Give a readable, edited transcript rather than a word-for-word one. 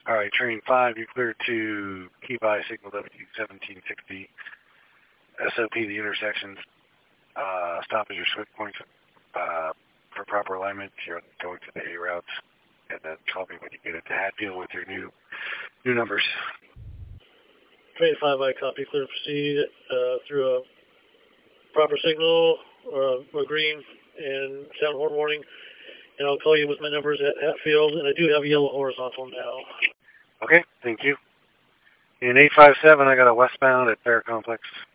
All right, train 5, you're clear to keep eye signal W1760. SOP the intersections. Stop at your switch points for proper alignment. You're going to the A routes. And then call me when you get into Hatfield with your new numbers. Train 5, I copy. Clear to proceed through a proper signal or green and sound horn warning. And I'll call you with my numbers at Hatfield. And I do have a yellow horizontal now. Okay, thank you. In 857, I got a westbound at Fair Complex.